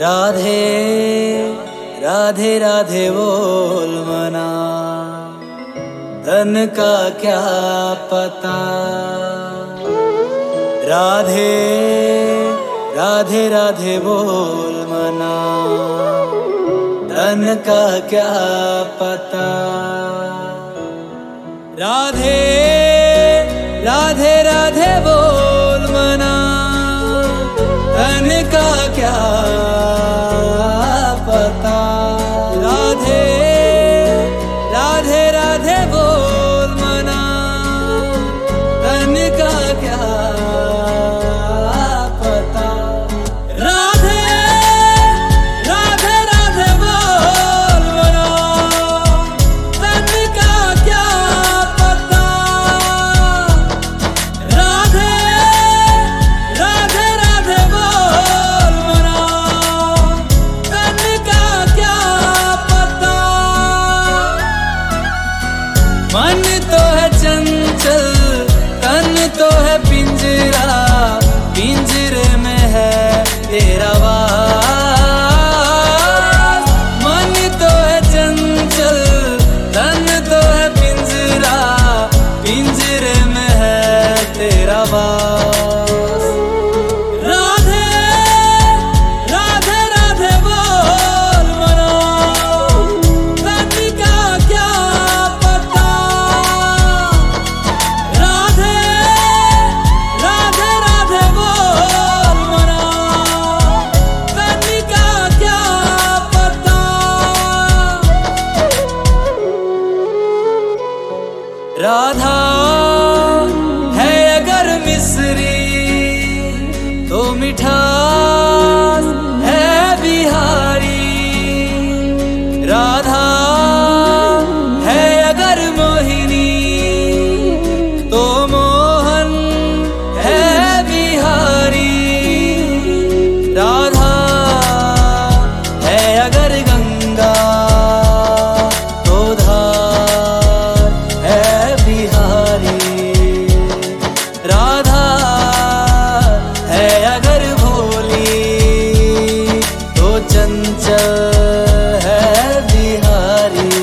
राधे राधे राधे बोल मना, धन का क्या पता। राधे राधे राधे बोल मना, धन का क्या पता। राधे राधे राधे बोल मना, धन का क्या पता। राधे राधे राधे बोल मना, धन का क्या पता। राधे राधे राधे बोल मना, धन का क्या पता। राधे राधे राधे बोल मना, धन का क्या पता। मन तो है चंचल, तन तो है पिंजरा, पिंजरे में है तेरा वास। मन तो है चंचल, तन तो है पिंजरा, पिंजरे में है तेरा वास। राधे राधे राधे बोल मना, धन का क्या पता। राधे राधे राधे बोल मना, धन का क्या पता। राधा है अगर मिस्री तो मिठास है बिहारी। राधा है अगर मोहिनी तो मोहन है बिहारी। राधा है अगर गंगा तो धार है बिहारी। राधा है अगर भोली तो चंचल है बिहारी।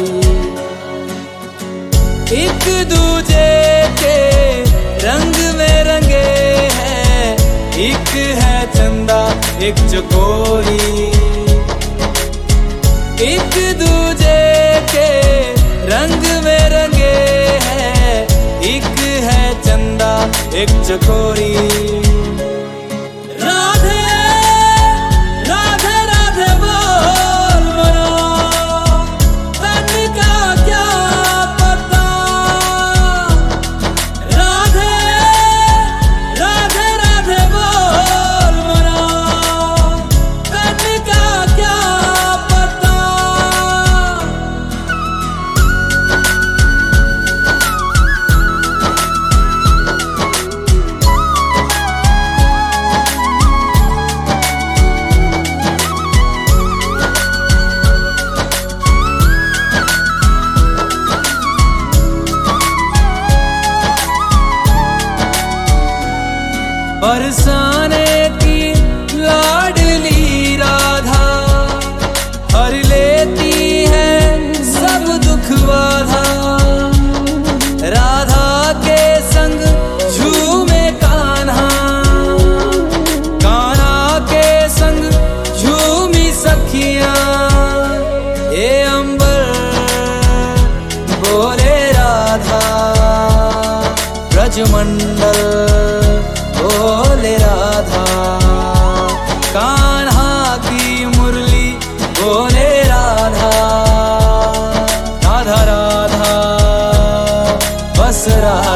एक दूजे के रंग में रंगे हैं, एक है चंदा एक चकोरी। एक दूजे के रंग में रंगे हैं, एक है चंदा एक चकोरी। राधे राधे राधे बोल मना, धन का क्या पता। राधे राधे राधे बोल मना, धन का क्या पता। बरसाने की लाडली राधा, हर लेती है सब दुख बाधा। राधा के संग झूमे कान्हा, कान्हा के संग झूमी सखियां। ये अंबर बोले राधा, ब्रजमंडल बोले राधा। कान्हा की मुरली बोले राधा, राधा राधा बस राधा।